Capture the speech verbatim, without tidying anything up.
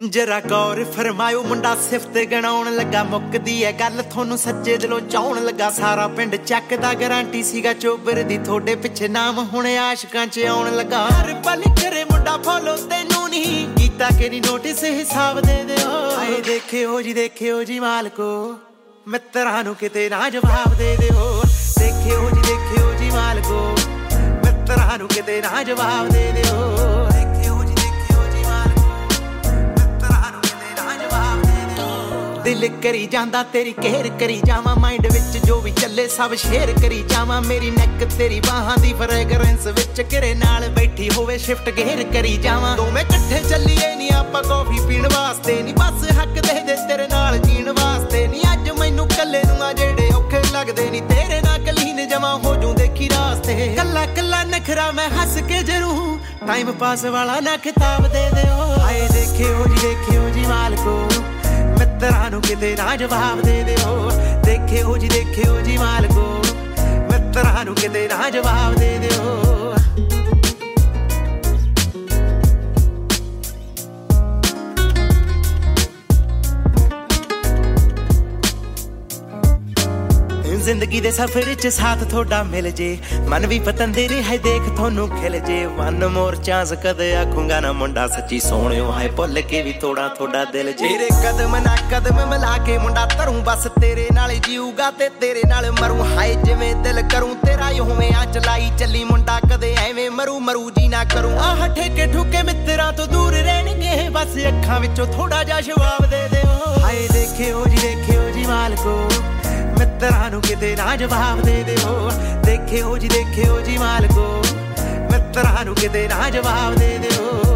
जरा गौर फरमायो मुंडा सिफत गणाउण लगा मुकदी है गल थोनू सच्चे दिलों चाउण लगा सारा पिंड चकदा गारंटी सीगा चोबर दी थोड़े पिछे नाम हुणे आशिकां च आउण लगा हर पल करे मुंडा फॉलो तेनू नहीं कीता कि नहीं नोटिस हिसाब दे दिओ आए देखिओ जी देखिओ जी मालको मित्रां नू किते ना जवाब दे दिओ देखिओ जी देखिओ जी मालको मित्रां नू किते ना जवाब दे दिओ दिल करी जांदा तेरी केयर करी जावां माइंड विच जो भी चले सब शेयर करी जावां मेरी नैक तेरी बाहां दी फ्रेगरेंस विच किरे नाल बैठी होवे शिफ्ट गेयर करी जावां दोवें इकट्ठे चलीए नी आपां कॉफी पीण वास्ते नी बस हक दे दे तेरे नाल जीण वास्ते नी अज मैनू कल्ले नूं आ जेड़े औखे लगदे नी तेरे नाल कलीन जमा हो जूं देखी रास्ते कल्ला कल्ला नखरा मैं हस के जरूं टाइम पास वाला ना किताब दे दिओ आए देखिओ जी देखिओ जी मालको मित्रां नू किते ना जवाब दे दिओ देखिओ जी देखिओ जी मालको मित्रां नू किते ना जवाब दे दिओ जिंदगी दे सफर च साथ थोड़ा मिल जे मन भी पतंदे रहे देख थोनू खिल जे वन मोर चांस कदे आखूंगा ना मुंडा सच्ची सोहणियो हाय भुल के भी थोड़ा थोड़ा दिल जे तेरे कदम ना कदम मिला के मुंडा धरूं बस तेरे नाल जीऊगा ते तेरे नाल मरूं हाय जिवें दिल करूं तेरा ही होवे आ चलाई चली मुंडा कदे एवें मरू मरू जी ना करूं आह ठेके ठुके मित्रां तो दूर रहणगे बस अखां विचों थोड़ा जा जवाब दे दिओ हाय देखिओ जी देखिओ जी मालको मित्रां नू किते ना जवाब दे दिओ देखिओ जी देखिओ जी मालको मित्रां नू किते ना जवाब दे दिओ